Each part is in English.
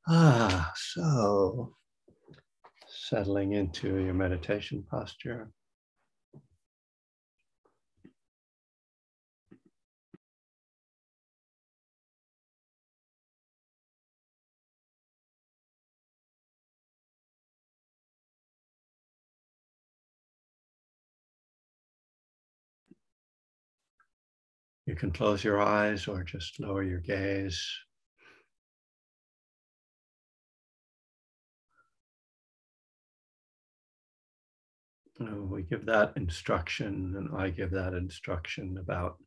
So settling into your meditation posture. You can close your eyes or just lower your gaze. We give that instruction, and I give that instruction about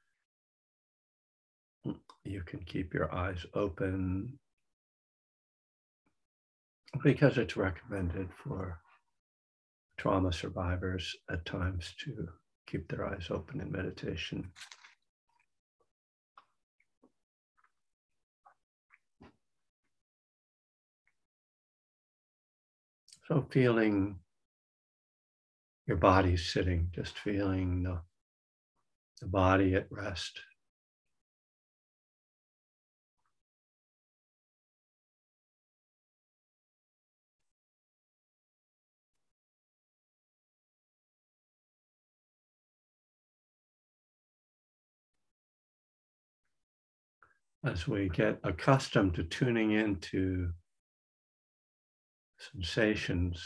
you can keep your eyes open because it's recommended for trauma survivors at times to keep their eyes open in meditation. So feeling your body sitting, just feeling the body at rest. As we get accustomed to tuning into sensations,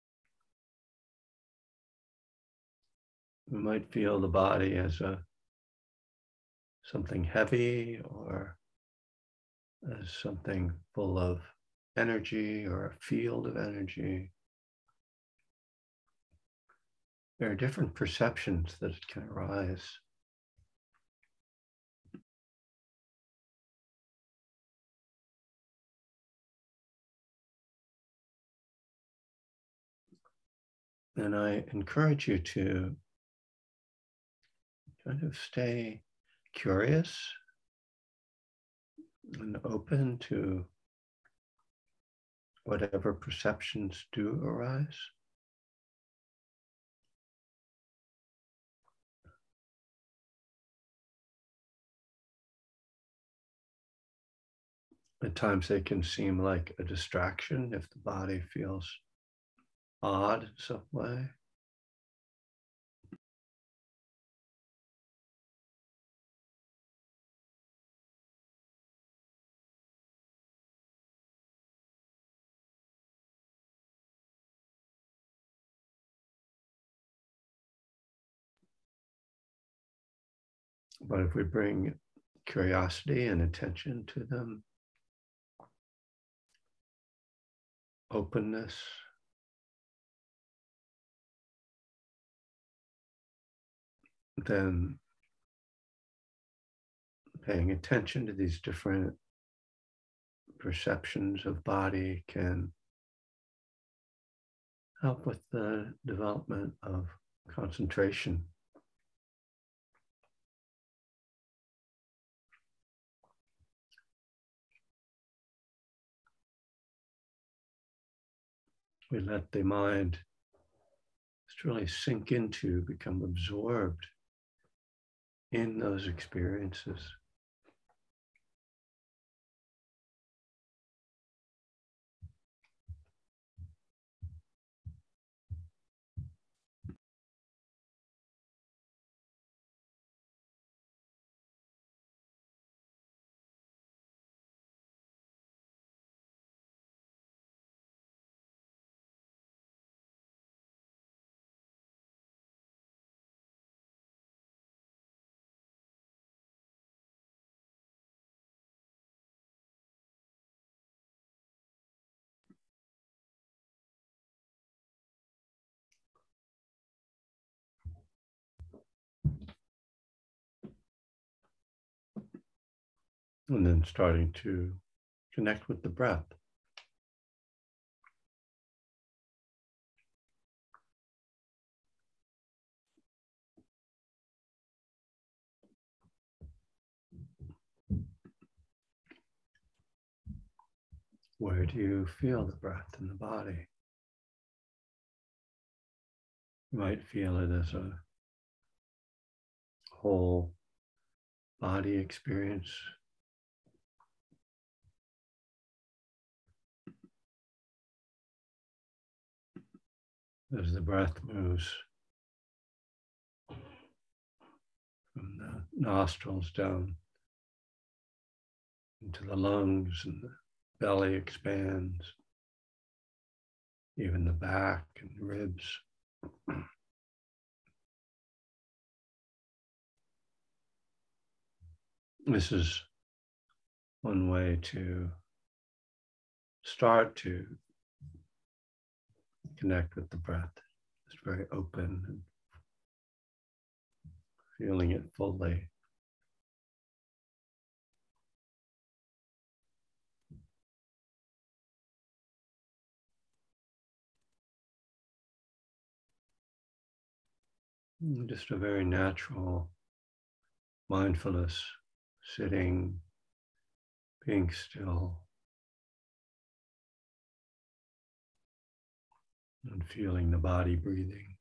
we might feel the body as something heavy or as something full of energy or a field of energy. There are different perceptions that can arise. And I encourage you to kind of stay curious and open to whatever perceptions do arise. At times they can seem like a distraction if the body feels odd in some way. But if we bring curiosity and attention to them, openness, then paying attention to these different perceptions of body can help with the development of concentration. We let the mind really sink into, become absorbed in those experiences. And then starting to connect with the breath. Where do you feel the breath in the body? You might feel it as a whole body experience. as the breath moves from the nostrils down into the lungs, and the belly expands, even the back and ribs. This is one way to start to connect with the breath. It's very open and feeling it fully. Just a very natural mindfulness, sitting, being still, and feeling the body breathing.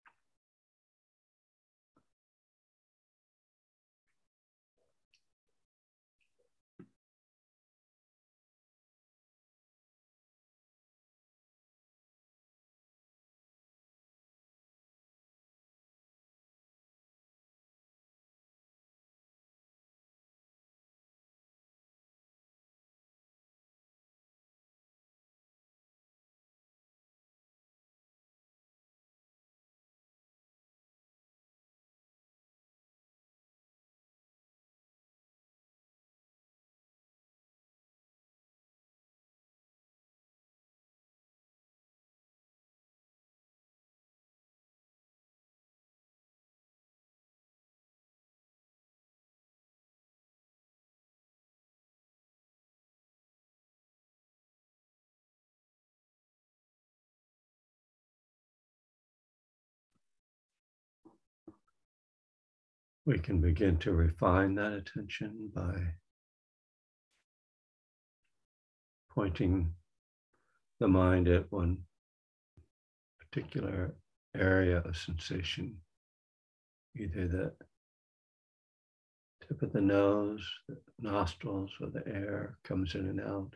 We can begin to refine that attention by pointing the mind at one particular area of sensation, either the tip of the nose, the nostrils, or the air comes in and out.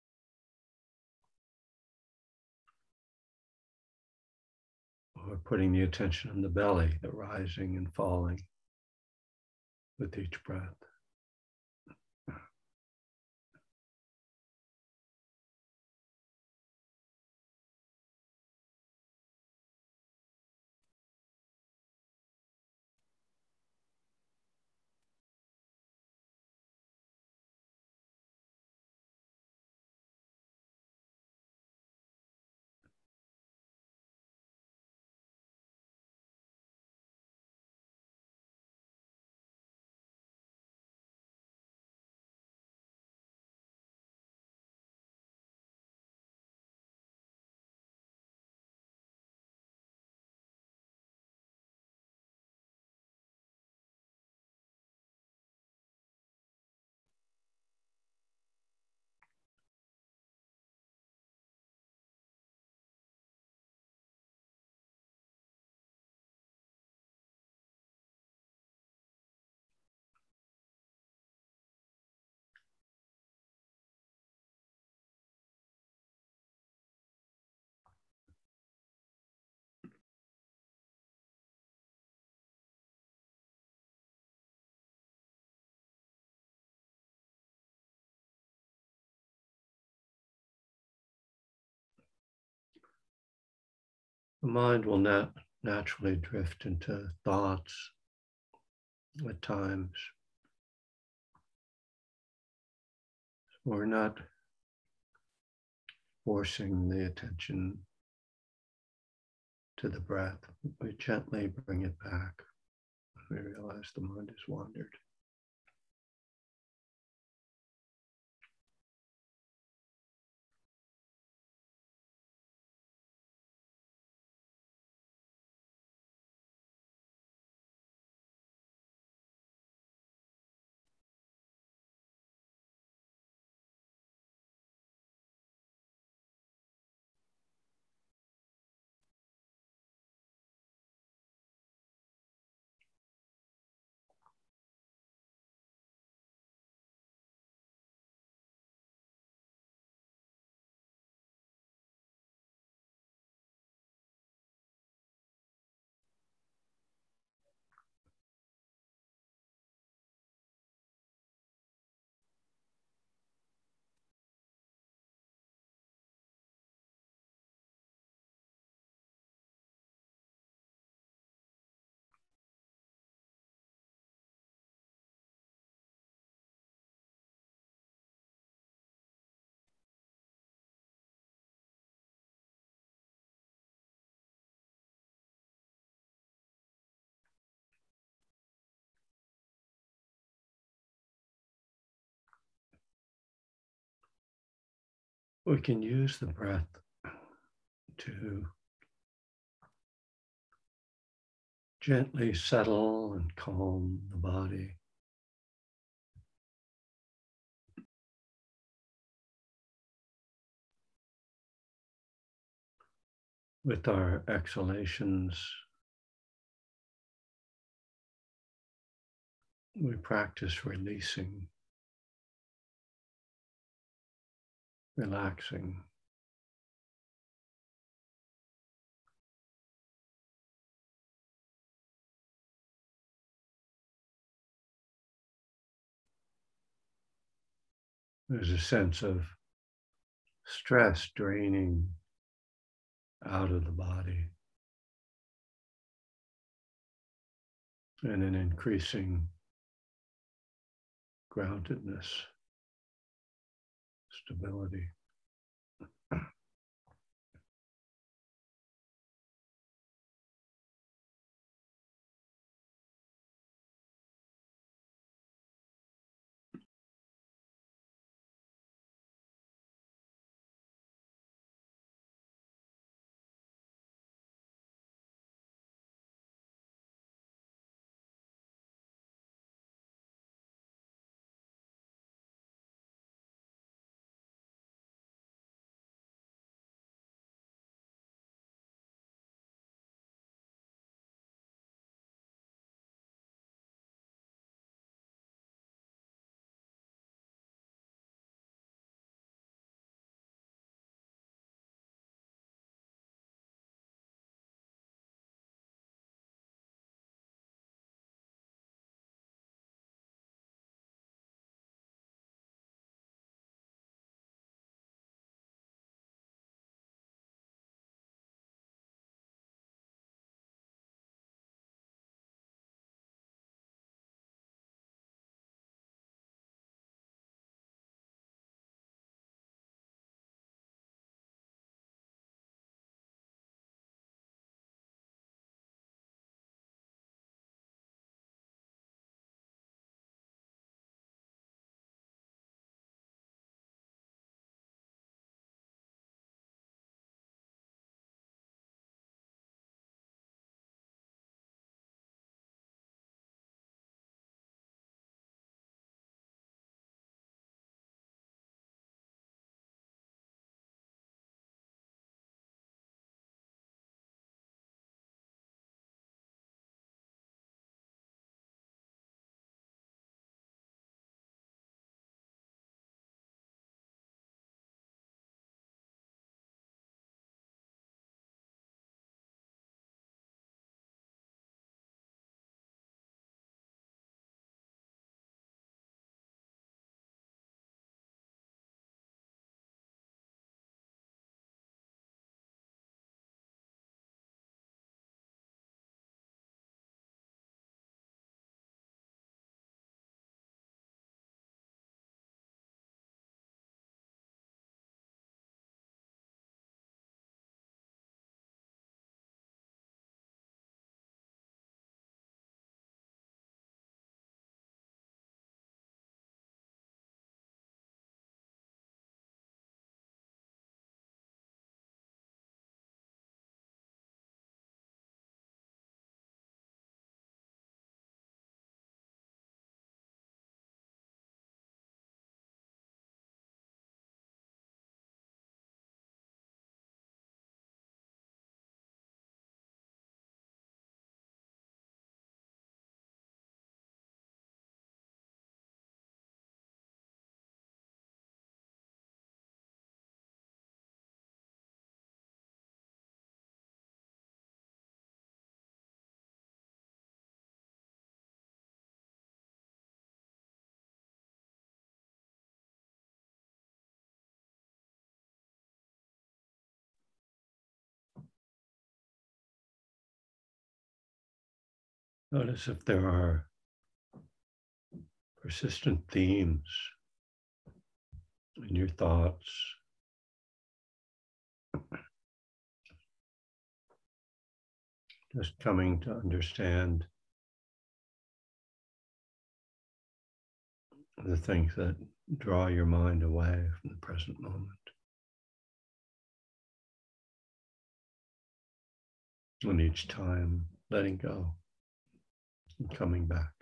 Or putting the attention on the belly, the rising and falling with each breath. The mind will naturally drift into thoughts at times. We're not forcing the attention to the breath. We gently bring it back when we realize the mind has wandered. we can use the breath to gently settle and calm the body. With our exhalations, we practice releasing, relaxing. There's a sense of stress draining out of the body and an increasing groundedness, stability. Notice if there are persistent themes in your thoughts. Just coming to understand the things that draw your mind away from the present moment. And each time letting go and coming back.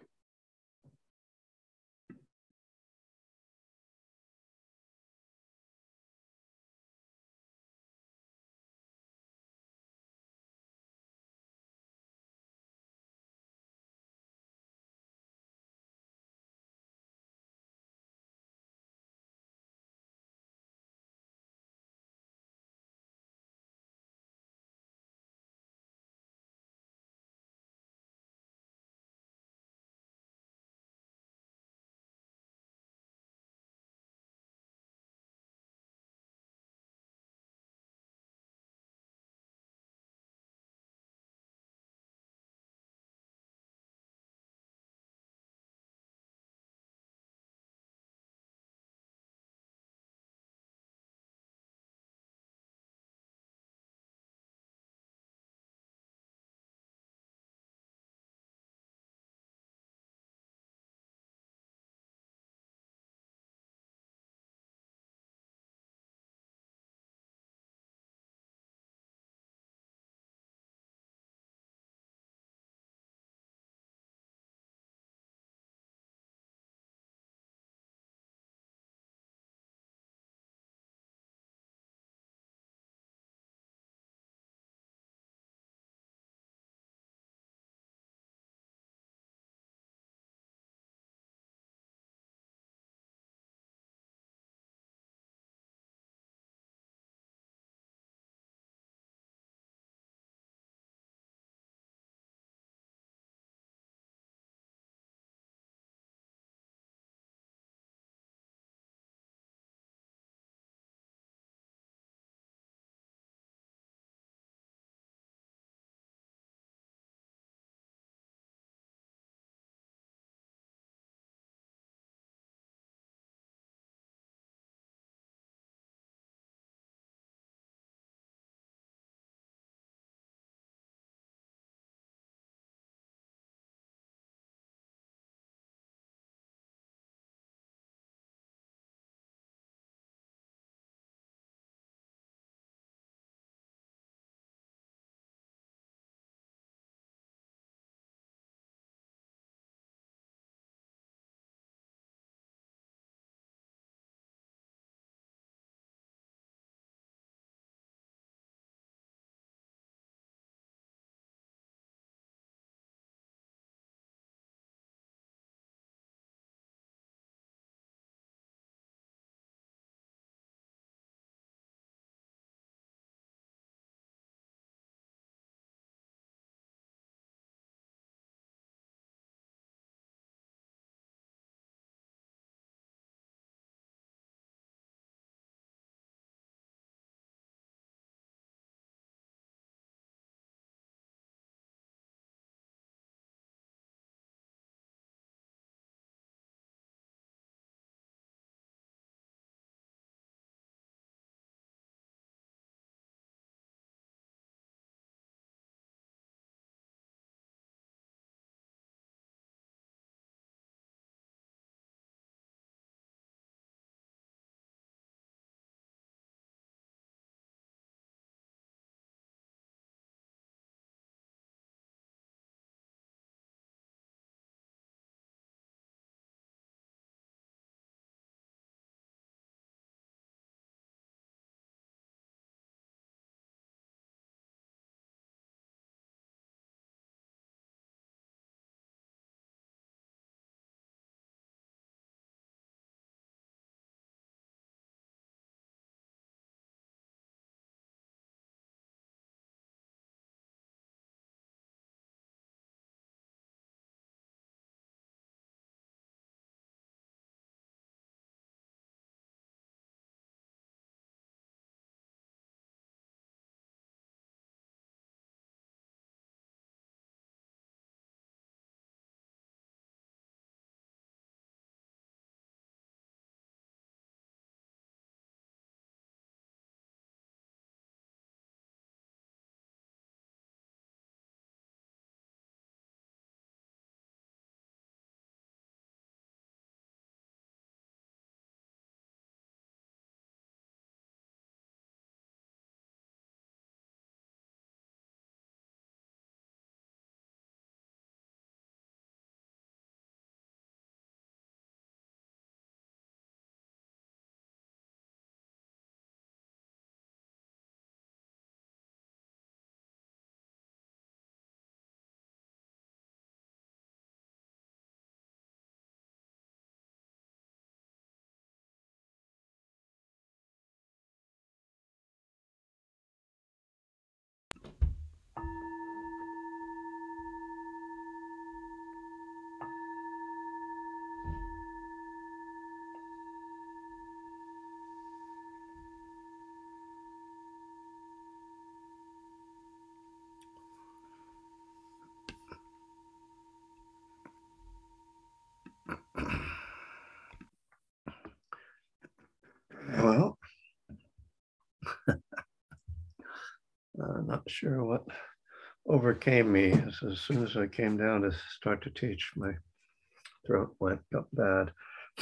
Not sure what overcame me as soon as I came down to start to teach, my throat went up bad.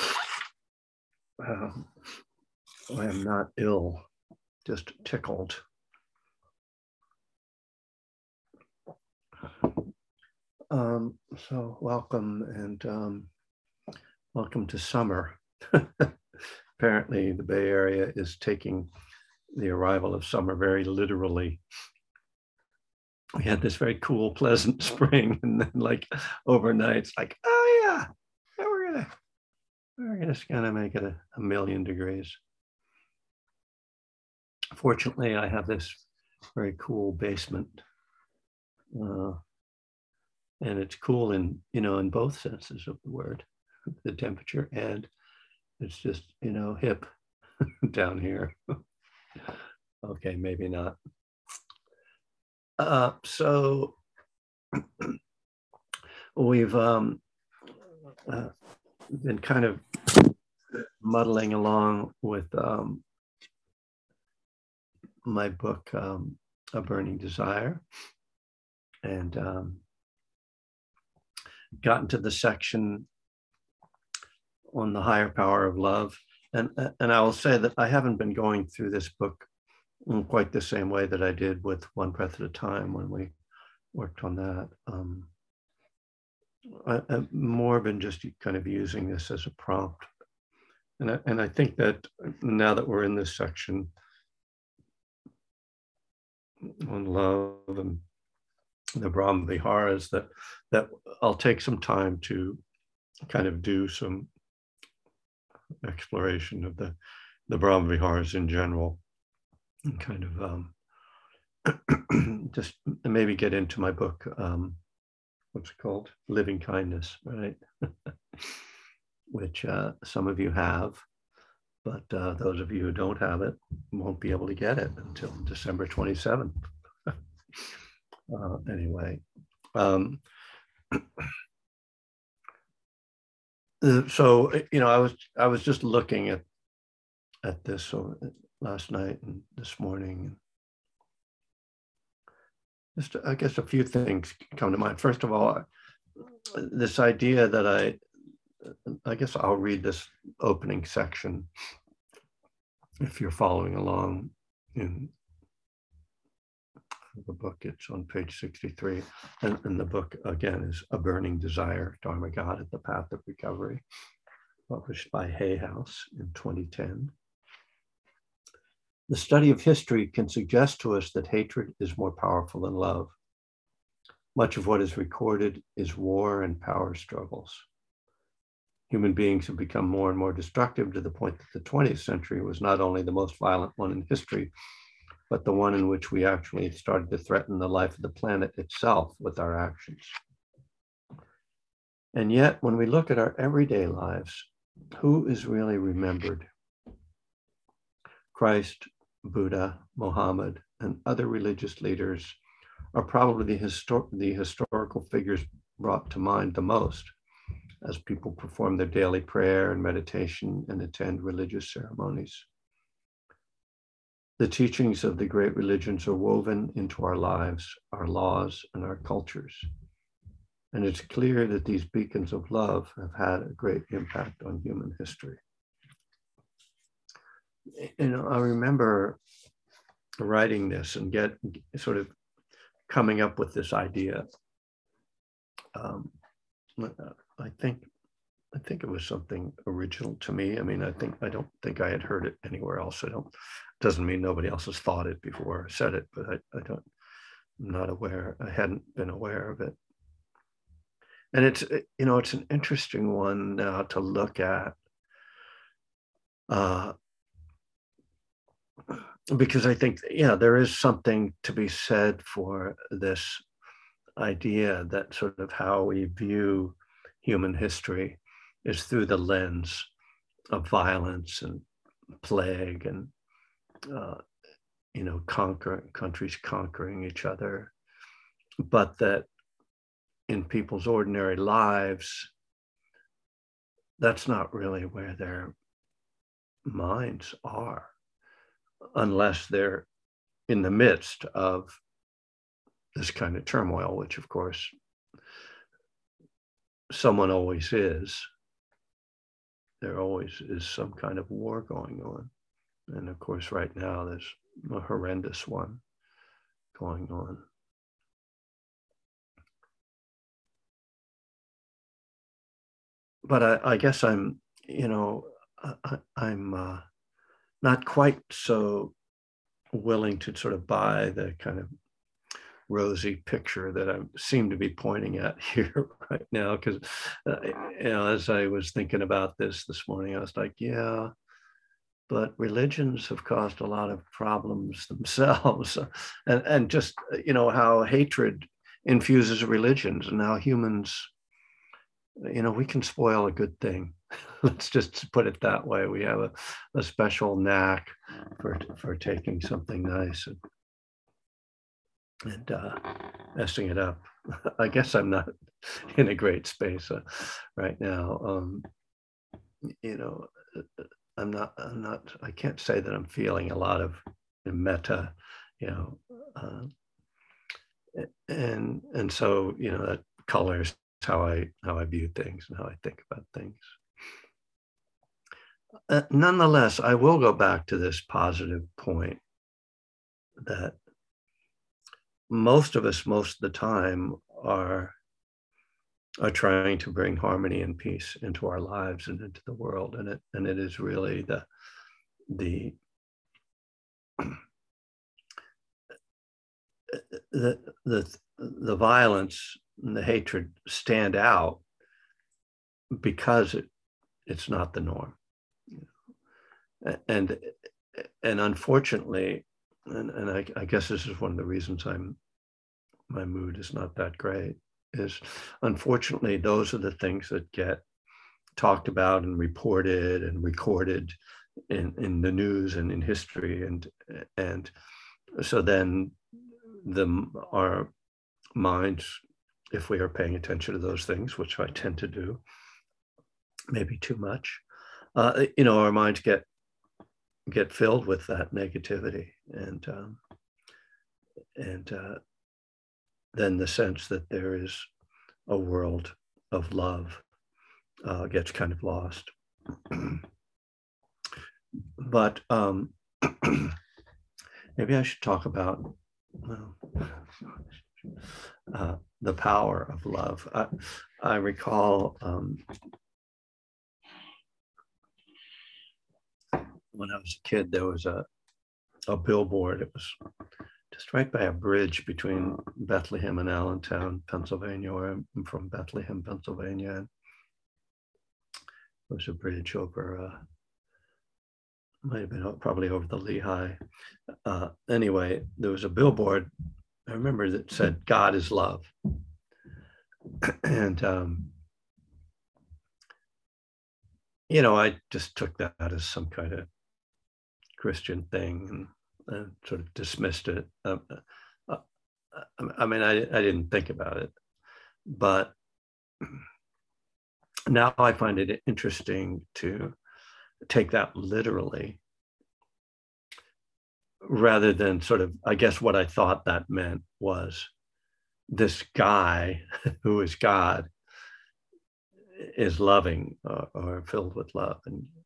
I am not ill, just tickled. So welcome, and welcome to summer. Apparently the Bay Area is taking the arrival of summer very literally. We had this very cool, pleasant spring, and then like overnight, it's like, oh yeah, we're just gonna make it a million degrees. Fortunately, I have this very cool basement, and it's cool in both senses of the word, the temperature, and it's just hip down here. Okay, maybe not. So we've been kind of muddling along with my book, A Burning Desire, and gotten to the section on the higher power of love. And I will say that I haven't been going through this book in quite the same way that I did with One Breath at a Time when we worked on that. I've more been just kind of using this as a prompt. And I think that now that we're in this section on love and the Brahma Viharas, that I'll take some time to kind of do some exploration of the Brahma Viharas in general, and kind of just maybe get into my book, what's it called? Living Kindness, right? Which some of you have, but those of you who don't have it won't be able to get it until December 27th. Anyway, so I was just looking at this last night and this morning. Just, I guess, a few things come to mind. First of all, this idea that I guess I'll read this opening section if you're following along in the book. It's on page 63. And the book, again, is A Burning Desire, Dharma God at the Path of Recovery, published by Hay House in 2010. The study of history can suggest to us that hatred is more powerful than love. Much of what is recorded is war and power struggles. Human beings have become more and more destructive to the point that the 20th century was not only the most violent one in history, but the one in which we actually started to threaten the life of the planet itself with our actions. And yet, when we look at our everyday lives, who is really remembered? Christ, Buddha, Muhammad, and other religious leaders are probably the historical figures brought to mind the most as people perform their daily prayer and meditation and attend religious ceremonies. The teachings of the great religions are woven into our lives, our laws, and our cultures. And it's clear that these beacons of love have had a great impact on human history. I remember writing this and sort of coming up with this idea. I think it was something original to me. I mean, I don't think I had heard it anywhere else. Doesn't mean nobody else has thought it before or said it, but I'm not aware. I hadn't been aware of it. And it's an interesting one now to look at, because I think, there is something to be said for this idea that sort of how we view human history is through the lens of violence and plague and, countries conquering each other, but that in people's ordinary lives, that's not really where their minds are. unless they're in the midst of this kind of turmoil, which of course someone always is. There always is some kind of war going on. And of course, right now, there's a horrendous one going on. But I guess I'm, I'm not quite so willing to sort of buy the kind of rosy picture that I seem to be pointing at here right now. Because, as I was thinking about this morning, I was like, yeah, but religions have caused a lot of problems themselves. and just, how hatred infuses religions, and how humans, we can spoil a good thing. Let's just put it that way. We have a special knack for taking something nice and messing it up. I guess I'm not in a great space right now. I can't say that I'm feeling a lot of meta, and so, that colors how I view things and how I think about things. Nonetheless, I will go back to this positive point that most of us, most of the time, are trying to bring harmony and peace into our lives and into the world, and it is really the violence and the hatred stand out because it's not the norm, and unfortunately, and I guess this is one of the reasons my mood is not that great, is unfortunately those are the things that get talked about and reported and recorded in the news and in history, and so then our minds, if we are paying attention to those things, which I tend to do, maybe too much, our minds get filled with that negativity, and then the sense that there is a world of love gets kind of lost. But maybe I should talk about the power of love. I recall when I was a kid, there was a billboard. It was just right by a bridge between Bethlehem and Allentown, Pennsylvania, where I'm from, Bethlehem, Pennsylvania. And there was a bridge over, might have been probably over the Lehigh. Anyway, there was a billboard, I remember, that said, "God is love." And, I just took that as some kind of Christian thing and sort of dismissed it. I mean, I didn't think about it, but now I find it interesting to take that literally, rather than sort of, I guess what I thought that meant was this guy who is God is loving or filled with love.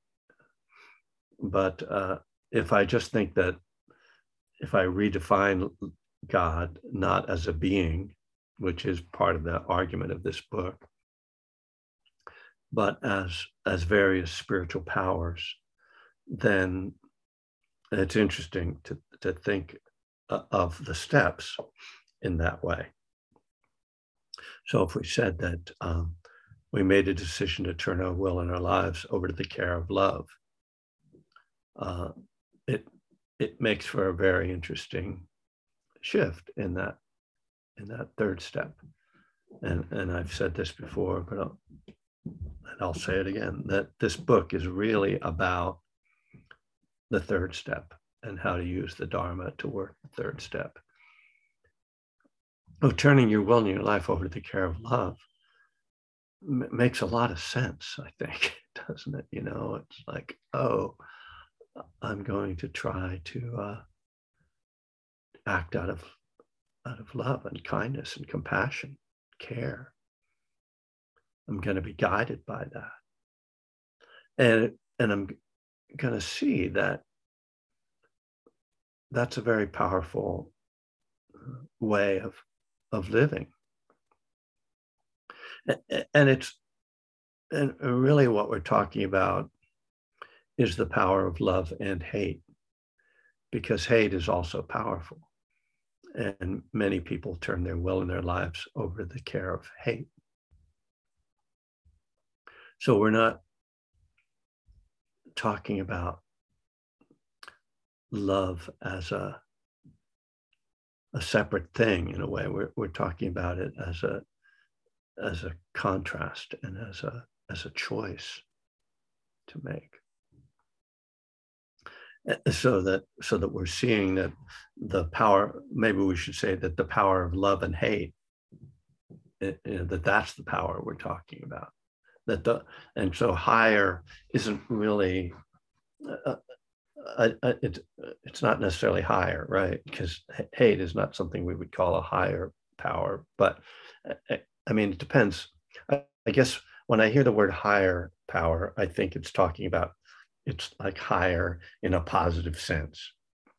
But if I just think that, if I redefine God not as a being, which is part of the argument of this book, but as various spiritual powers, then it's interesting to think of the steps in that way. So if we said that we made a decision to turn our will and our lives over to the care of love, it makes for a very interesting shift in that third step. And I've said this before, but I'll say it again, that this book is really about the third step and how to use the Dharma to work the third step. Turning your will and your life over to the care of love makes a lot of sense, I think, doesn't it? It's like, I'm going to try to act out of love and kindness and compassion, care. I'm going to be guided by that. And I'm going to see that that's a very powerful way of living. And really what we're talking about is the power of love and hate, because hate is also powerful. And many people turn their will and their lives over the care of hate. So we're not talking about love as a separate thing in a way. We're talking about it as a contrast and as a choice to make. So that we're seeing that the power, maybe we should say that the power of love and hate, that's the power we're talking about. And so higher isn't really, it's not necessarily higher, right? Because hate is not something we would call a higher power. But I mean, it depends. I guess when I hear the word higher power, I think it's talking about, it's like higher in a positive sense.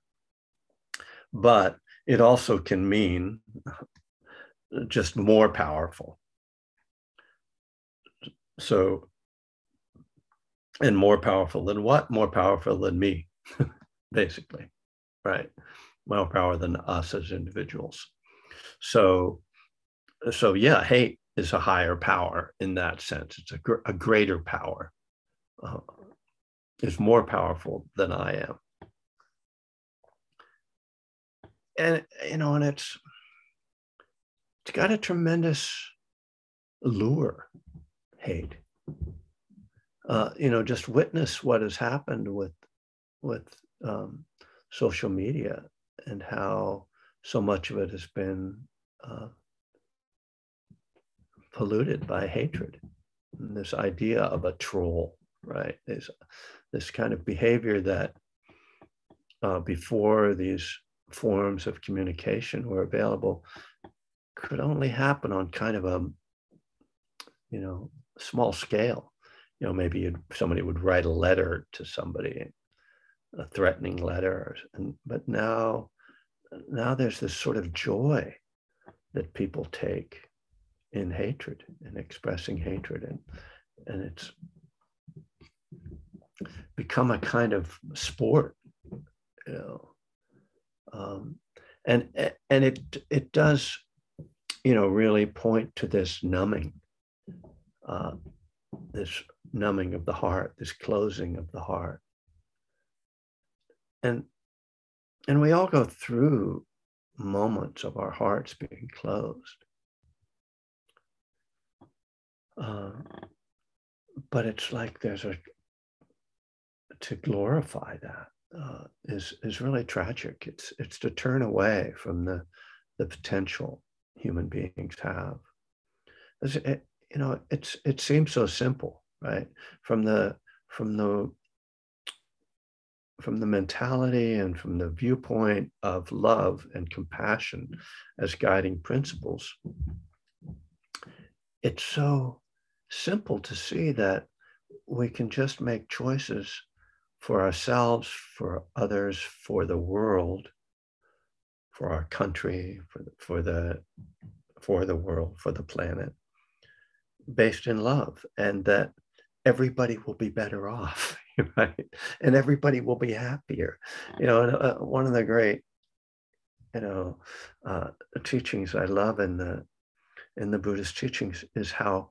But it also can mean just more powerful. So, and more powerful than what? More powerful than me, basically, right? More power than us as individuals. So yeah, hate is a higher power in that sense. It's a greater power. Is more powerful than I am. And, and it's got a tremendous allure, hate. Just witness what has happened with social media and how so much of it has been polluted by hatred. And this idea of a troll, right? There's this kind of behavior that before these forms of communication were available could only happen on kind of a, small scale. Maybe somebody would write a letter to somebody, a threatening letter, but now there's this sort of joy that people take in hatred and expressing hatred, and it's become a kind of sport, and it does, really point to this numbing of the heart, this closing of the heart. And we all go through moments of our hearts being closed. But it's like to glorify that is really tragic. It's to turn away from the potential human beings have. It seems so simple, right? From the mentality and from the viewpoint of love and compassion as guiding principles, it's so simple to see that we can just make choices for ourselves, for others, for the world, for our country, for the world, for the planet, based in love, and that everybody will be better off, right? And everybody will be happier. And one of the great, teachings I love in the Buddhist teachings is how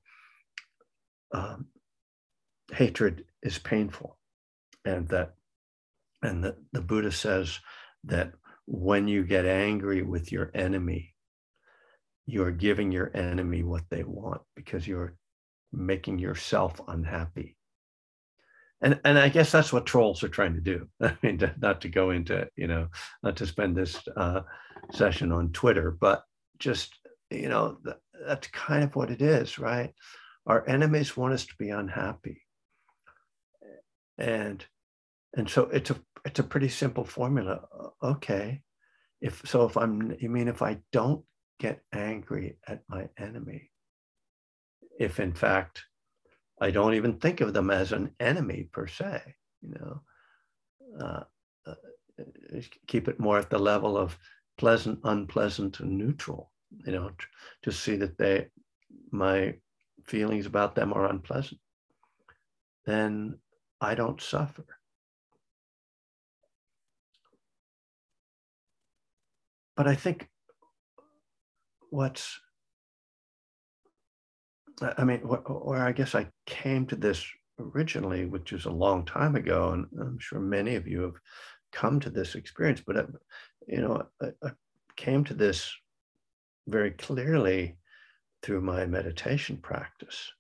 hatred is painful, and that the Buddha says that when you get angry with your enemy, you're giving your enemy what they want, because you're making yourself unhappy. And I guess that's what trolls are trying to do. I mean, not to go into, not to spend this session on Twitter, but just, that's kind of what it is, right? Our enemies want us to be unhappy. And And so it's a pretty simple formula. Okay, if I don't get angry at my enemy, if in fact I don't even think of them as an enemy per se, uh, uh, keep it more at the level of pleasant, unpleasant, and neutral, to see that my feelings about them are unpleasant, then I don't suffer. But I think where I guess I came to this originally, which is a long time ago, and I'm sure many of you have come to this experience, but I came to this very clearly through my meditation practice,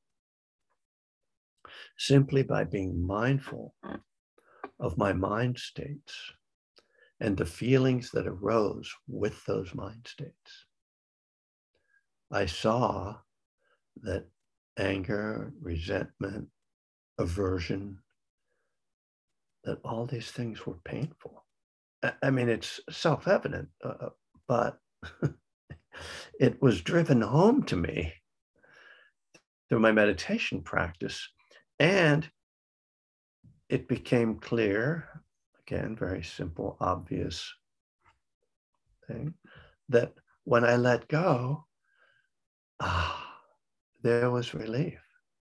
simply by being mindful of my mind states and the feelings that arose with those mind states. I saw that anger, resentment, aversion, that all these things were painful. I mean, it's self-evident, but it was driven home to me through my meditation practice. And it became clear, again, very simple, obvious thing, that when I let go, there was relief.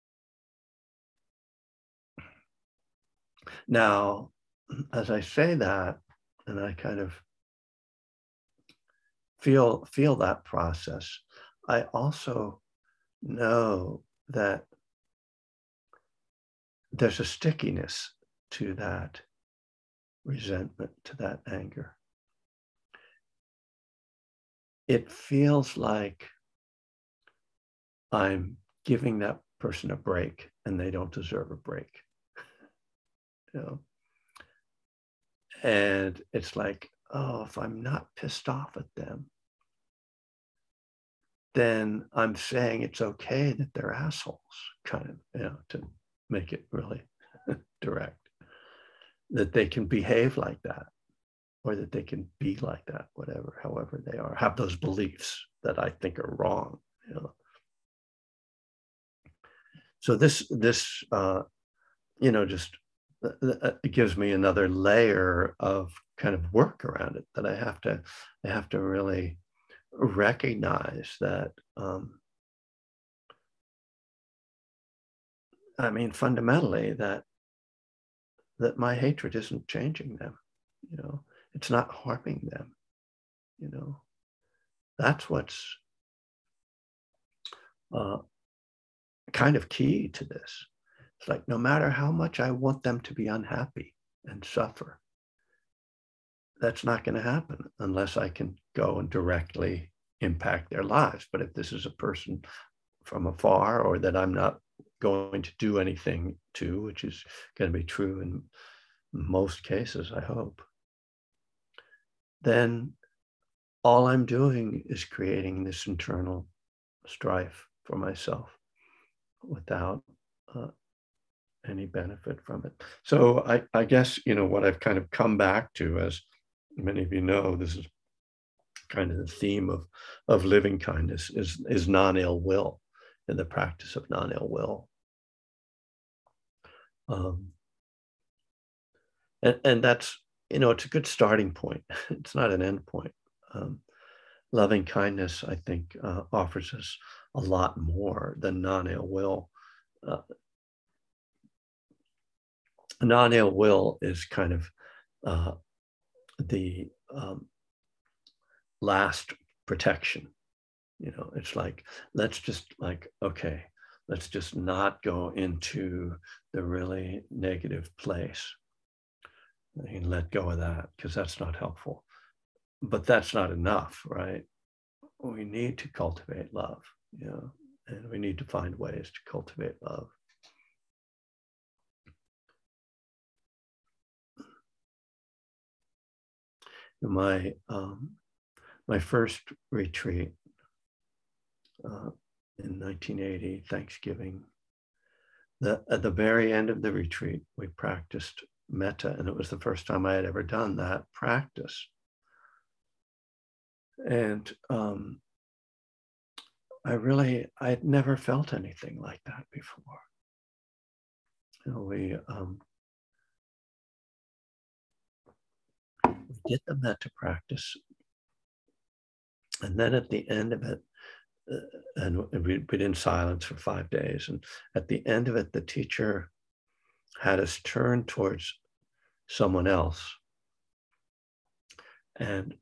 Now, as I say that, and I kind of feel that process, I also know that there's a stickiness to that resentment, to that anger. It feels like I'm giving that person a break and they don't deserve a break. And it's like, oh, if I'm not pissed off at them, then I'm saying it's okay that they're assholes, kind of, to make it really direct, that they can behave like that, or that they can be like that, however they are, have those beliefs that I think are wrong. So this just it gives me another layer of kind of work around it, that I have to really recognize that, fundamentally, that my hatred isn't changing them, it's not harming them, that's what's kind of key to this. It's like, no matter how much I want them to be unhappy and suffer, that's not going to happen unless I can go and directly impact their lives. But if this is a person from afar, or that I'm not going to do anything to, which is going to be true in most cases, I hope, then all I'm doing is creating this internal strife for myself without any benefit from it. So I guess, what I've kind of come back to, as many of you know, this is kind of the theme of living kindness, is non-ill will, and the practice of non-ill will. And that's, it's a good starting point. It's not an end point. Loving kindness, I think, offers us a lot more than non-ill will. Non-ill will is kind of the last protection. It's like, let's just not go into the really negative place and let go of that, because that's not helpful. But that's not enough, right? We need to cultivate love, and we need to find ways to cultivate love. My first retreat in 1980, Thanksgiving, at the very end of the retreat, we practiced metta, and it was the first time I had ever done that practice. And I'd never felt anything like that before. You know, we did the metta practice, and then at the end of it, and we'd been in silence for 5 days, and at the end of it, the teacher had us turn towards someone else and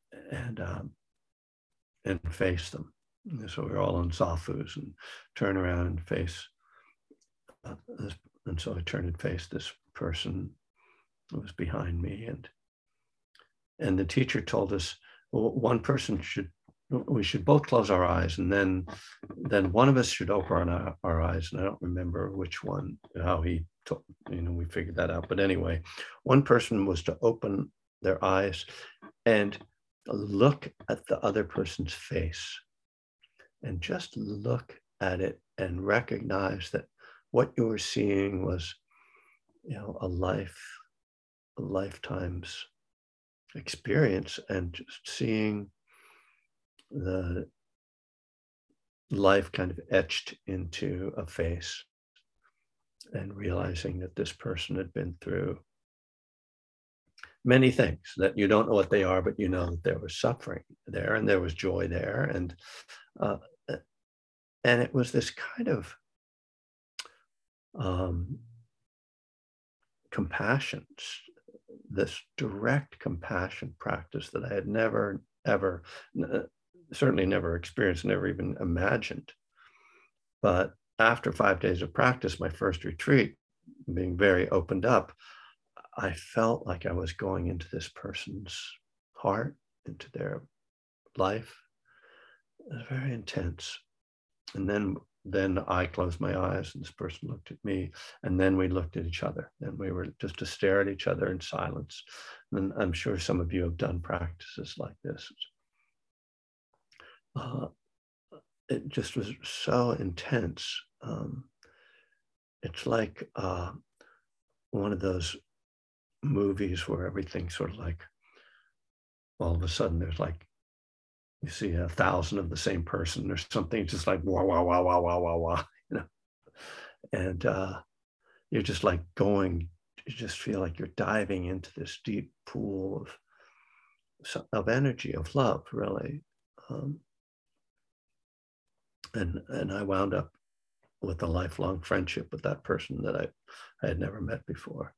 face them. And so we were all in zafus and turn around and face this. And so I turned and faced this person who was behind me, and the teacher told us, well, we should both close our eyes, and then one of us should open our eyes. And I don't remember which one, how he told, we figured that out. But anyway, one person was to open their eyes and look at the other person's face, and just look at it and recognize that what you were seeing was, a lifetime's experience, and just seeing the life kind of etched into a face, and realizing that this person had been through many things that you don't know what they are, but you know that there was suffering there and there was joy there. And it was this kind of compassion, this direct compassion practice that I had never, ever, certainly never experienced, never even imagined. But after 5 days of practice, my first retreat, being very opened up, I felt like I was going into this person's heart, into their life. It was very intense. And then I closed my eyes and this person looked at me, and then we looked at each other, and we were just to stare at each other in silence. And I'm sure some of you have done practices like this. It just was so intense. It's like one of those movies where everything's sort of like, all of a sudden there's like, you see 1,000 of the same person or something, just like wah, wah, wah, wah, wah, wah, wah, and you're just like you just feel like you're diving into this deep pool of energy, of love, really. And I wound up with a lifelong friendship with that person that I had never met before.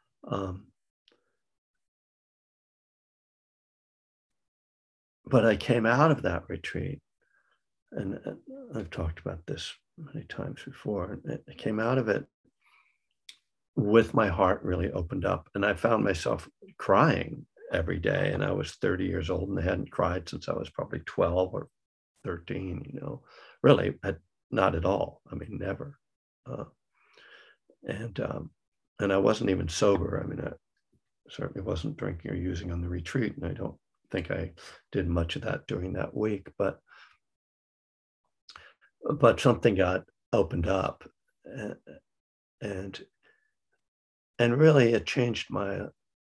But I came out of that retreat, and I've talked about this many times before, and I came out of it with my heart really opened up, and I found myself crying every day. And I was 30 years old, and I hadn't cried since I was probably 12 or 13, really, not at all. I mean, never. And I wasn't even sober. I mean, I certainly wasn't drinking or using on the retreat, and I don't think I did much of that during that week, but something got opened up, and really it changed my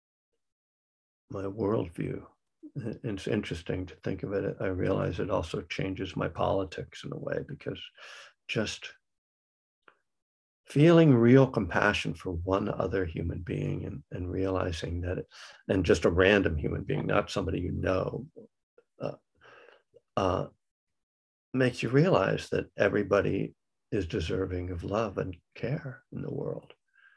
worldview. It's interesting to think of it. I realize it also changes my politics in a way, because just feeling real compassion for one other human being, and realizing that and just a random human being, not somebody makes you realize that everybody is deserving of love and care in the world.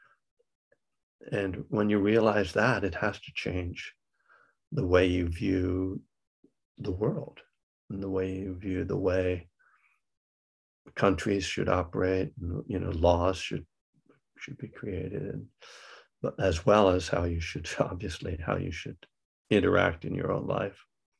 And when you realize that, it has to change the way you view the world, and the way you view the way countries should operate, and laws should be created, but as well as how you should interact in your own life.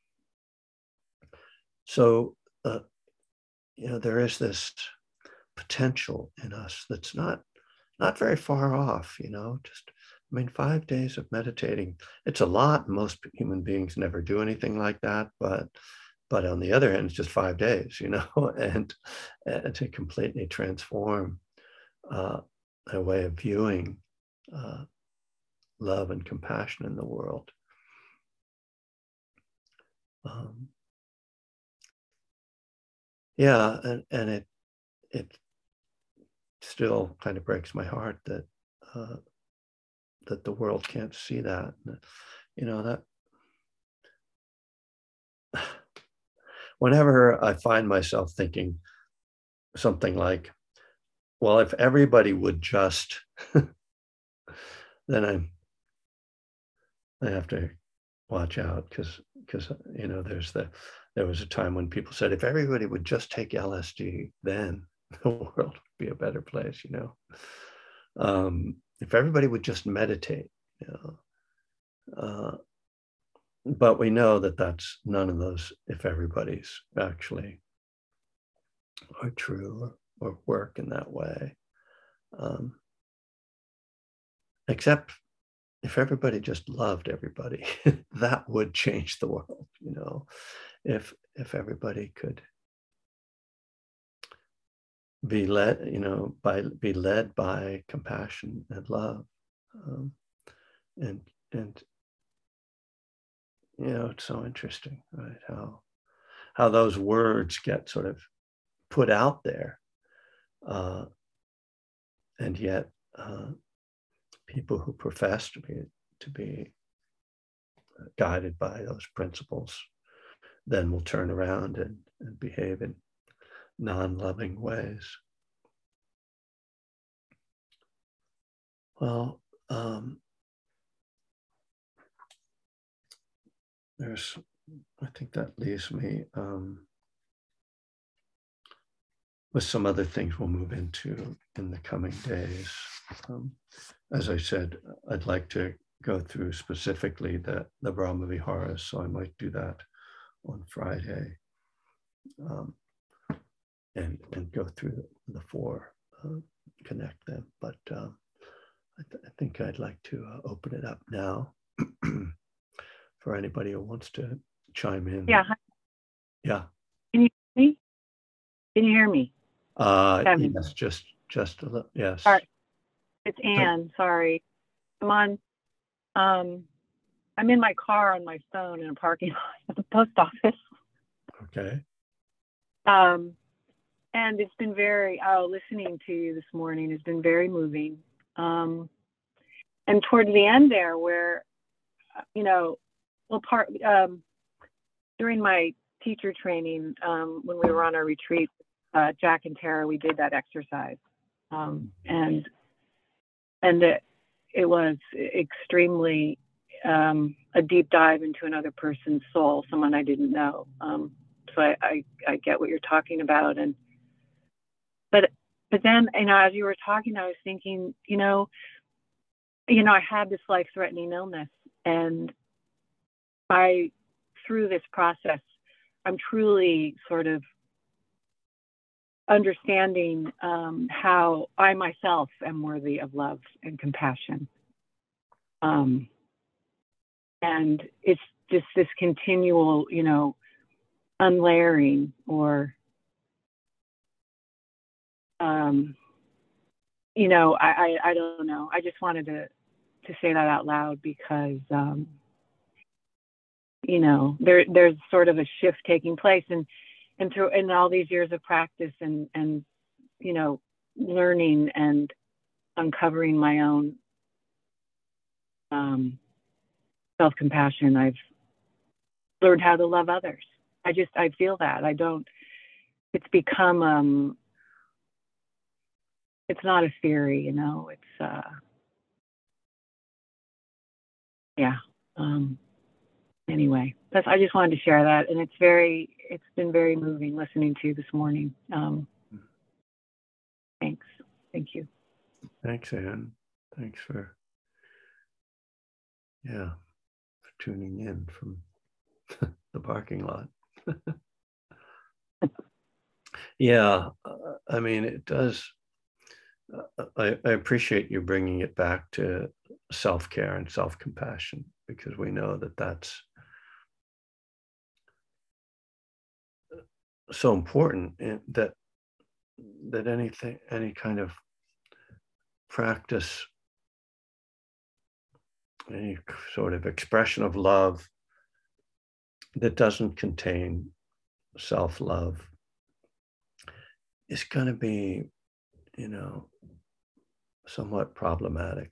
So there is this potential in us that's not very far off. 5 days of meditating, it's a lot. Most human beings never do anything like that, but on the other hand, it's just 5 days, and to completely transform a way of viewing love and compassion in the world. Yeah, and it still kind of breaks my heart that that the world can't see that. You know, that whenever I find myself thinking something like, well, if everybody would just, then I have to watch out because you know, there was a time when people said, if everybody would just take LSD, then the world would be a better place, you know. If everybody would just meditate, you know. But we know that that's none of those if everybody's actually are true or work in that way. Except if everybody just loved everybody, that would change the world, you know. If everybody could be led, you know, be led by compassion and love, and you know, it's so interesting, right? How those words get sort of put out there, and yet people who profess to be guided by those principles then will turn around and behave in non-loving ways. Well, I think that leaves me with some other things we'll move into in the coming days. As I said, I'd like to go through specifically the Brahma Viharas, so I might do that on Friday, and go through the four, connect them. But I think I'd like to open it up now for anybody who wants to chime in. Yeah. Yeah. Can you hear me? Can you hear me? Yes, just a little. Yes. Sorry. It's Anne. Sorry. I'm in my car on my phone in a parking lot at the post office. Okay. And it's been listening to you this morning has been very moving. And towards the end there, where, you know, during my teacher training, when we were on our retreat, Jack and Tara, we did that exercise, and it was extremely a deep dive into another person's soul, someone I didn't know. So I get what you're talking about, but then, you know, as you were talking, I was thinking, you know, I had this life-threatening illness, and through this process, I'm truly sort of understanding how I myself am worthy of love and compassion. And it's just this continual, you know, unlayering or, you know, I don't know. I just wanted to say that out loud because, you know, there's sort of a shift taking place, and through in all these years of practice and you know, learning and uncovering my own self-compassion, I've learned how to love others. I feel that it's become it's not a theory, you know, it's yeah. Anyway, I just wanted to share that, and it's been very moving listening to you this morning. Thanks. Thank you. Thanks, Anne. Thanks for tuning in from the parking lot. Yeah, I mean, it does. I appreciate you bringing it back to self-care and self-compassion, because we know that that's so important, that any kind of practice any sort of expression of love that doesn't contain self-love is going to be, somewhat problematic.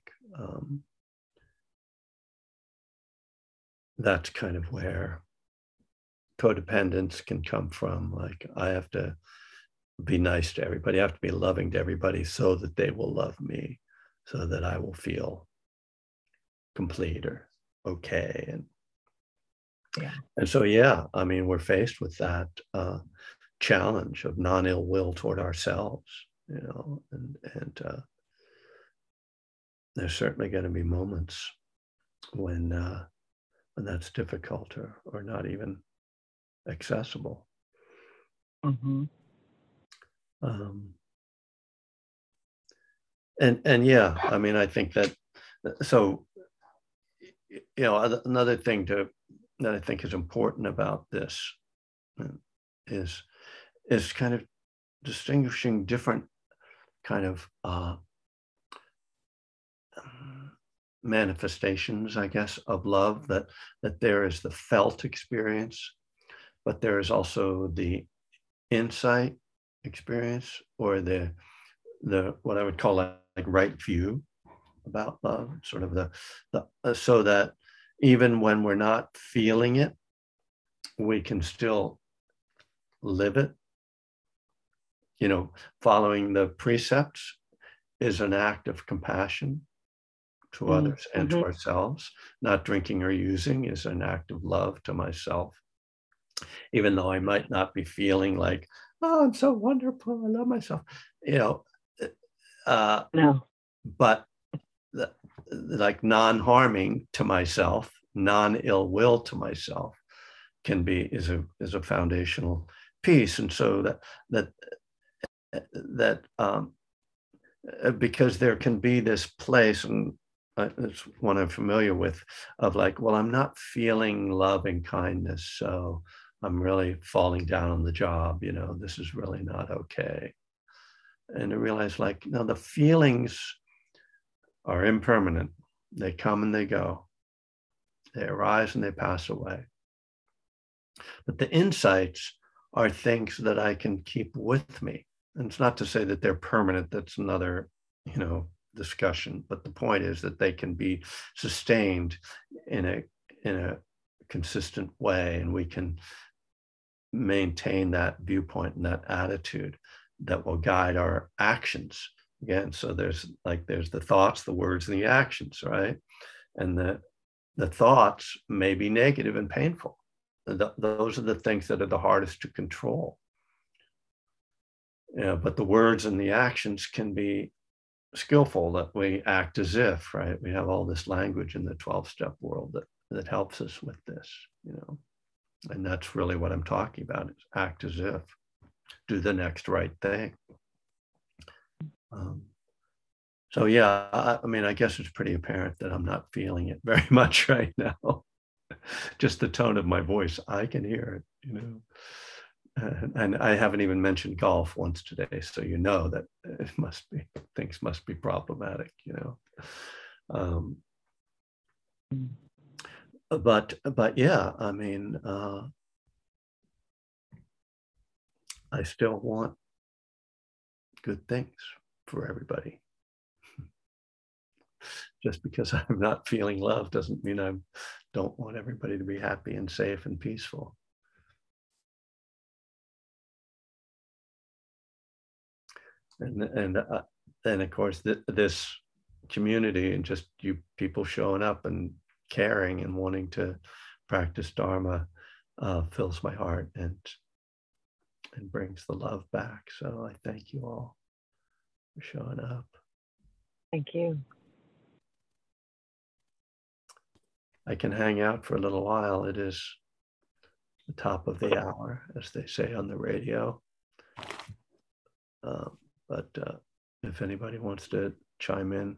That's kind of where codependence can come from. Like, I have to be nice to everybody. I have to be loving to everybody so that they will love me, so that I will feel complete or okay. And so, yeah, I mean, we're faced with that challenge of non-ill will toward ourselves, and there's certainly going to be moments when that's difficult or not even accessible. Mm-hmm. And yeah, I mean, I think that, so, another thing that I think is important about this is kind of distinguishing different kind of manifestations, I guess, of love, that there is the felt experience, but there is also the insight experience, or the what I would call like right view about love, sort of the so that even when we're not feeling it, we can still live it. Following the precepts is an act of compassion to others and to ourselves. Not drinking or using is an act of love to myself, even though I might not be feeling like, oh, I'm so wonderful, I love myself, No. But like non-harming to myself, non-ill will to myself is a foundational piece. And so that because there can be this place, and it's one I'm familiar with, of like, well, I'm not feeling love and kindness, so I'm really falling down on the job. This is really not okay. And I realize, like, no, the feelings are impermanent. They come and they go. They arise and they pass away. But the insights are things that I can keep with me. And it's not to say that they're permanent. That's another, discussion. But the point is that they can be sustained in a consistent way, and we can maintain that viewpoint and that attitude that will guide our actions. Again, so there's the thoughts, the words, and the actions, right? And the thoughts may be negative and painful. Those are the things that are the hardest to control. But the words and the actions can be skillful, that we act as if, right? We have all this language in the 12-step world that helps us with this, and that's really what I'm talking about, is act as if, do the next right thing. So yeah, I mean, I guess it's pretty apparent that I'm not feeling it very much right now. Just the tone of my voice, I can hear it, and I haven't even mentioned golf once today, so that things must be problematic, But yeah, I mean, I still want good things for everybody. Just because I'm not feeling love doesn't mean I don't want everybody to be happy and safe and peaceful. And of course, this community, and just you people showing up and caring and wanting to practice Dharma fills my heart and brings the love back. So I thank you all for showing up. Thank you. I can hang out for a little while. It is the top of the hour, as they say on the radio. But if anybody wants to chime in.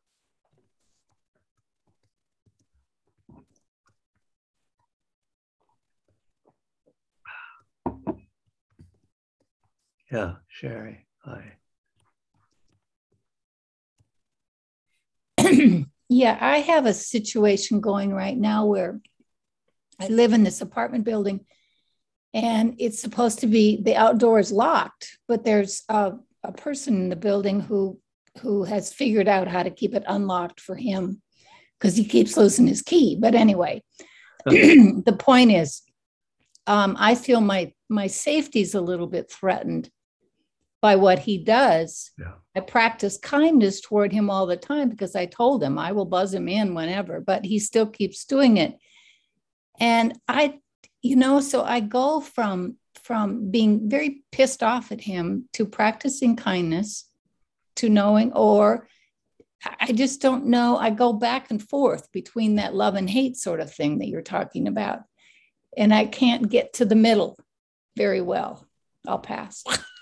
Yeah, Sherry, hi. Yeah, I have a situation going right now where I live in this apartment building and it's supposed to be the outdoors locked, but there's a person in the building who has figured out how to keep it unlocked for him because he keeps losing his key. But anyway, the point is, I feel my safety is a little bit threatened by what he does. Yeah. I practice kindness toward him all the time because I told him I will buzz him in whenever, but he still keeps doing it. And so I go from being very pissed off at him to practicing kindness to knowing, or I just don't know. I go back and forth between that love and hate sort of thing that you're talking about. And I can't get to the middle very well. I'll pass.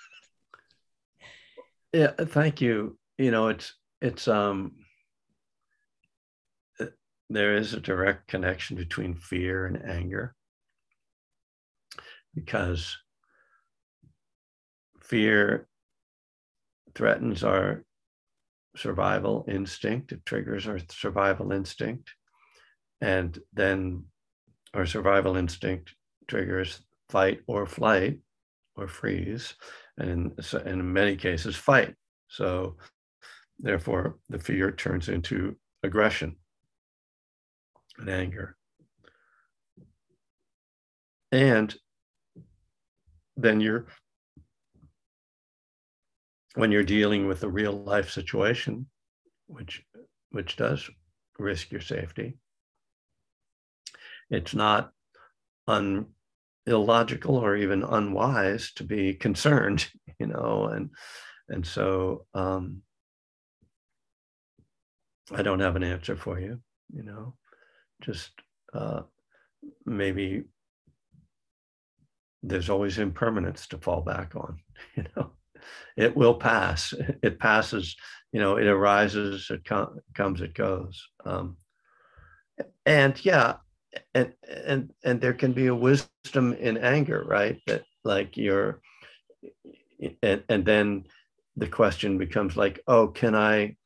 Yeah, thank you. It's there is a direct connection between fear and anger, because fear threatens our survival instinct. It triggers our survival instinct. And then our survival instinct triggers fight or flight or freeze. And in many cases, fight. So therefore, the fear turns into aggression and anger. And then when you're dealing with a real life situation, which does risk your safety, it's not illogical or even unwise to be concerned, and so I don't have an answer for you, just maybe there's always impermanence to fall back on. It will pass. It passes. It arises. It comes. It goes. And yeah, and there can be a wisdom in anger, right? That like and then the question becomes like, oh, can I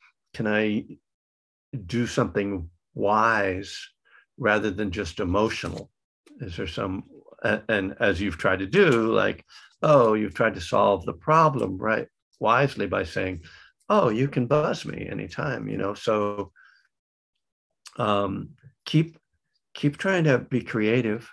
do something wise rather than just emotional? Is there some, and as you've tried to do, like, oh, you've tried to solve the problem, right, wisely by saying, oh, you can buzz me anytime, so keep trying to be creative.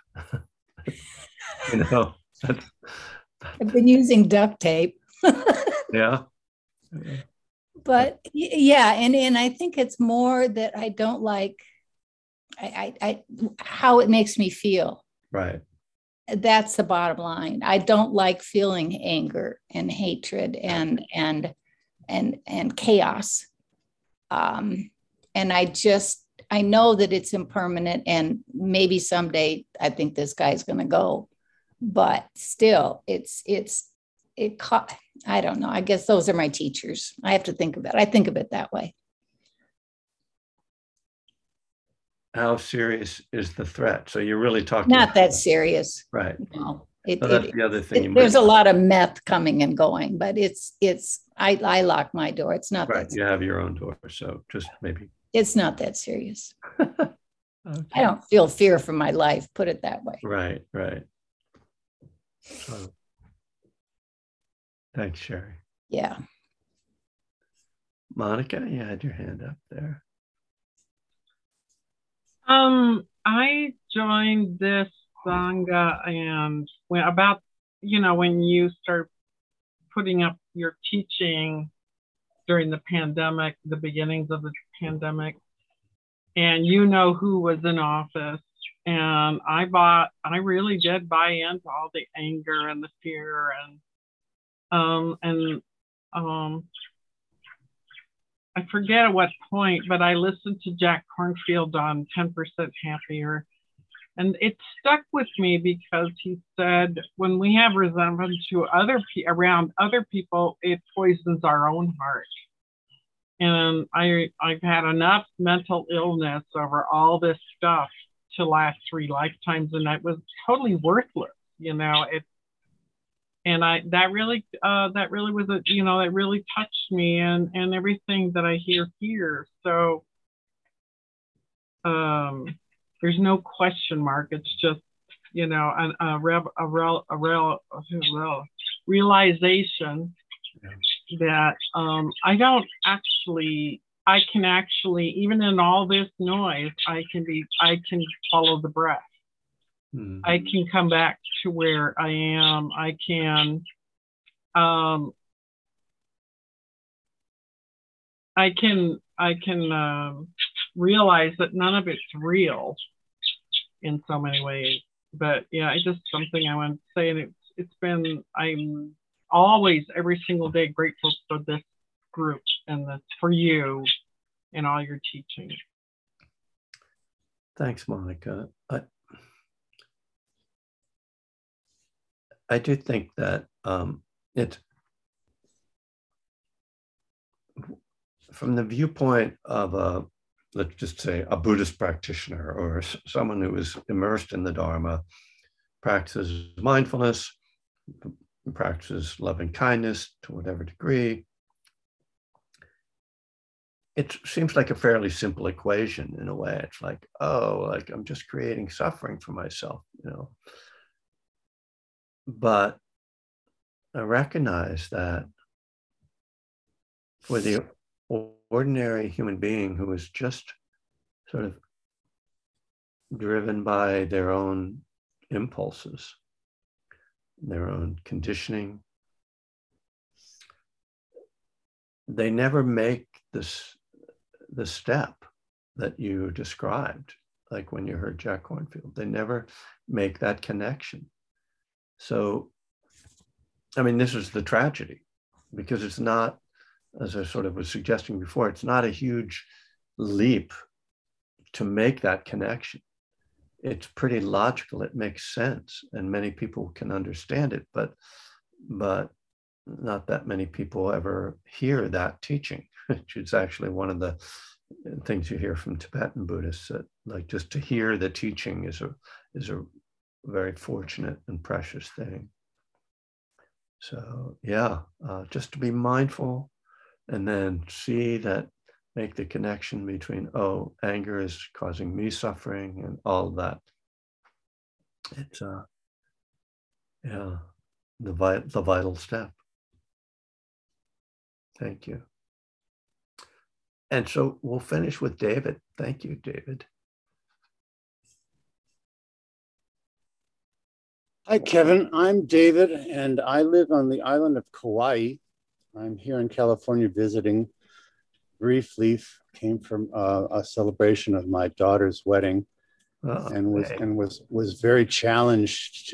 I've been using duct tape. Yeah. But yeah, and I think it's more that I don't like I how it makes me feel. Right. That's the bottom line. I don't like feeling anger and hatred and chaos. And I know that it's impermanent, and maybe someday I think this guy's going to go, but still I don't know. I guess those are my teachers. I have to think of it. I think of it that way. How serious is the threat? So you're really talking not that serious, right? No, that's the other thing. There's a lot of meth coming and going, but I lock my door. It's not right. that You have your own door, so just maybe it's not that serious. Okay. I don't feel fear for my life. Put it that way. Right. So, thanks, Sherry. Yeah. Monica, you had your hand up there. I joined this Sangha, and when you start putting up your teaching during the pandemic, the beginnings of the pandemic, and who was in office, and I really did buy into all the anger and the fear and I forget at what point, but I listened to Jack Kornfield on 10% Happier, and it stuck with me because he said, when we have resentment to around other people, it poisons our own heart. And I've had enough mental illness over all this stuff to last 3 lifetimes, and that was totally worthless, And that really was that really touched me, and everything that I hear here. So there's no question mark. It's just, you know, a realization that I can actually, even in all this noise, I can follow the breath. Mm-hmm. I can come back to where I am. I can realize that none of it's real in so many ways. But yeah, it's just something I want to say, and I'm always, every single day, grateful for this group and for you and all your teaching. Thanks, Monica. I do think that it's from the viewpoint of let's just say a Buddhist practitioner or someone who is immersed in the Dharma, practices mindfulness, practices loving kindness to whatever degree. It seems like a fairly simple equation in a way. It's like, oh, like I'm just creating suffering for myself, you know. But I recognize that for the ordinary human being who is just sort of driven by their own impulses, their own conditioning, they never make the step that you described, like when you heard Jack Kornfield. They never make that connection. So, I mean, this is the tragedy, because it's not, as I sort of was suggesting before, it's not a huge leap to make that connection. It's pretty logical, it makes sense, and many people can understand it, but not that many people ever hear that teaching, which is actually one of the things you hear from Tibetan Buddhists, that like just to hear the teaching is a very fortunate and precious thing. So yeah, just to be mindful and then see that, make the connection between, oh, anger is causing me suffering and all of that. It's the vital step. Thank you. And so we'll finish with David. Thank you, David. Hi, Kevin. I'm David, and I live on the island of Kauai. I'm here in California visiting briefly. Came from a celebration of my daughter's wedding, and was very challenged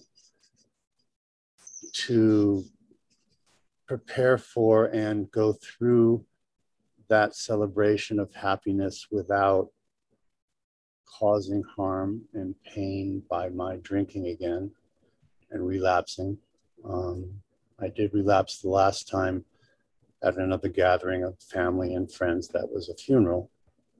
to prepare for and go through that celebration of happiness without causing harm and pain by my drinking again and relapsing. I did relapse the last time at another gathering of family and friends. That was a funeral.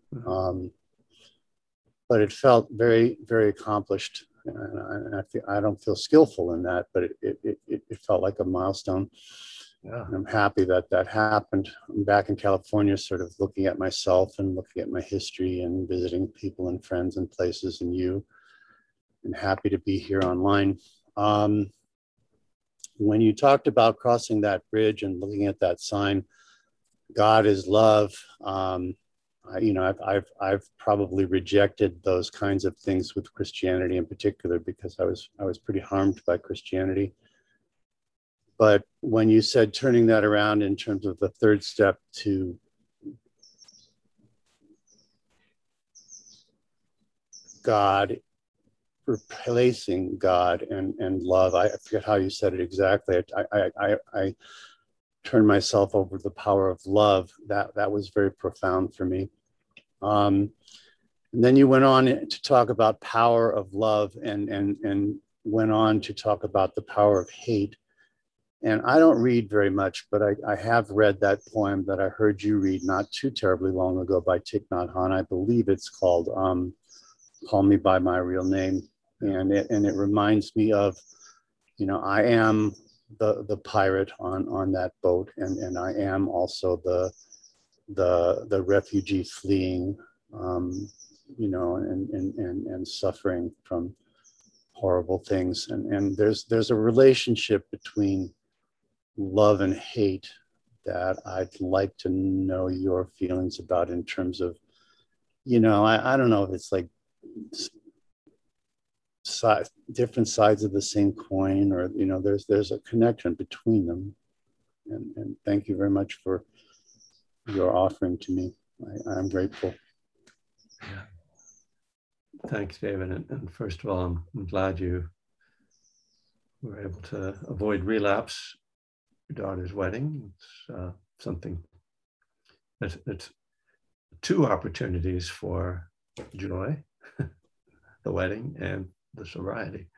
But it felt very, very accomplished. And I don't feel skillful in that, but it felt like a milestone. Yeah. And I'm happy that that happened. I'm back in California, sort of looking at myself and looking at my history and visiting people and friends and places and you, and happy to be here online. When you talked about crossing that bridge and looking at that sign, God is love, I've probably rejected those kinds of things with Christianity in particular, because I was pretty harmed by Christianity. But when you said turning that around in terms of the third step to God, replacing God and love, I forget how you said it exactly. I turned myself over to the power of love. That was very profound for me. And then you went on to talk about power of love and went on to talk about the power of hate. And I don't read very much, but I have read that poem that I heard you read not too terribly long ago by Thich Nhat Hanh. I believe it's called Call Me By My Real Name. And it reminds me of, I am the pirate on that boat, and I am also the refugee fleeing you know, and suffering from horrible things. And there's a relationship between love and hate that I'd like to know your feelings about, in terms of, you know, I don't know if it's like different sides of the same coin, or, you know, there's a connection between them. And thank you very much for your offering to me. I'm grateful. Yeah. Thanks, David. And first of all, I'm glad you were able to avoid relapse at your daughter's wedding. It's something it's two opportunities for joy, the wedding and the sobriety.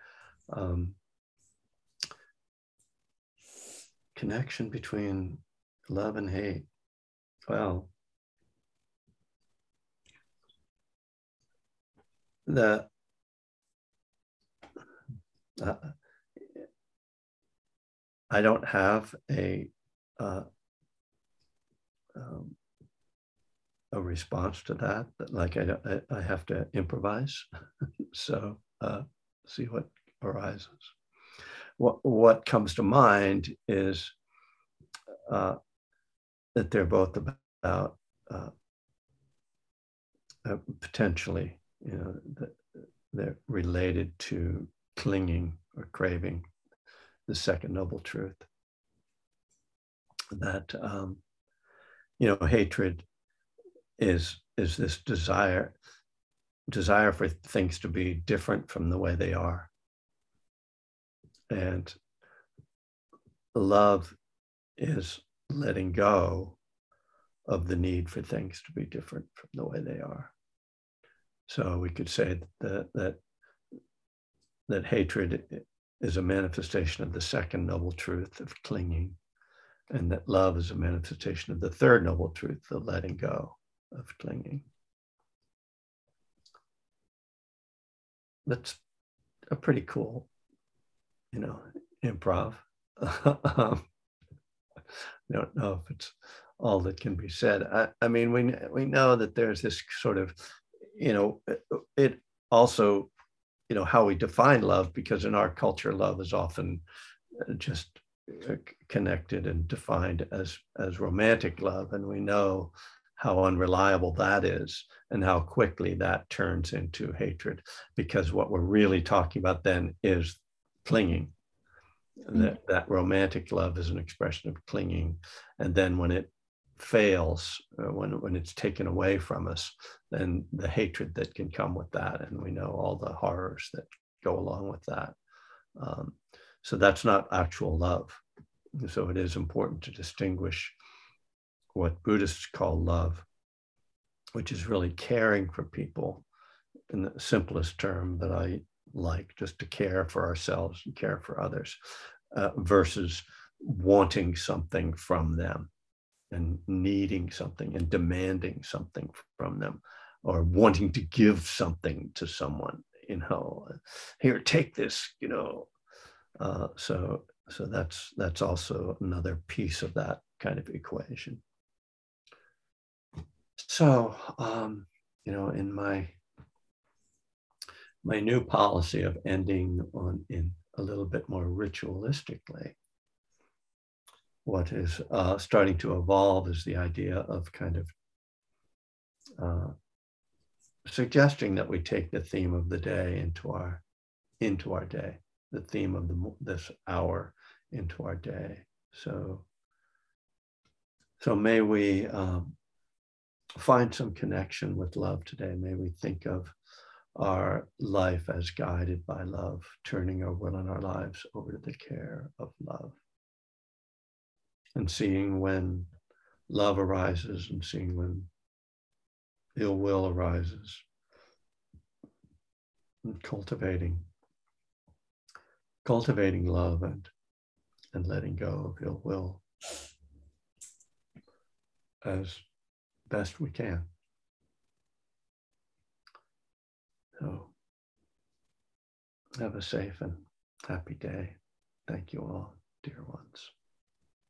Connection between love and hate. Well, I don't have a response to that. Like I have to improvise. So see what arises. What comes to mind is that they're both about potentially, you know, they're related to clinging or craving, the second noble truth. That you know, hatred is this desire for things to be different from the way they are, and love is letting go of the need for things to be different from the way they are. So we could say that hatred is a manifestation of the second noble truth of clinging, and that love is a manifestation of the third noble truth, the letting go of clinging. That's a pretty cool, you know, improv. I don't know if it's all that can be said. I mean, we know that there's this sort of, you know, it also, you know, how we define love, because in our culture, love is often just connected and defined as romantic love. And we know how unreliable that is and how quickly that turns into hatred, because what we're really talking about then is clinging. That romantic love is an expression of clinging. And then when it fails, when it's taken away from us, then the hatred that can come with that. And we know all the horrors that go along with that. So that's not actual love. So it is important to distinguish what Buddhists call love, which is really caring for people in the simplest term that I like, just to care for ourselves and care for others, versus wanting something from them and needing something and demanding something from them, or wanting to give something to someone, you know, here, take this, you know. So that's also another piece of that kind of equation. So, you know, in my new policy of ending in a little bit more ritualistically, what is starting to evolve is the idea of kind of suggesting that we take the theme of the day into our day, the theme of this hour into our day. So may we find some connection with love today. May we think of our life as guided by love, turning our will and our lives over to the care of love, and seeing when love arises and seeing when ill will arises, and cultivating love and letting go of ill will as best we can. So have a safe and happy day. Thank you all, dear ones.